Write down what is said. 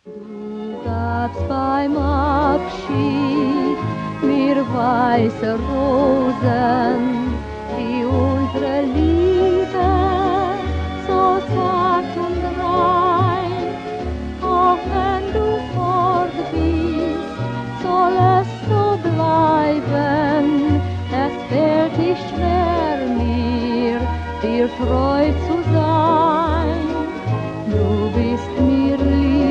Du gabst beim Abschied mir weiße Rosen, die unsere Liebe so zart und rein. Auch wenn du fort bist, soll es so bleiben. Es fällt nicht schwer mir, dir treu zu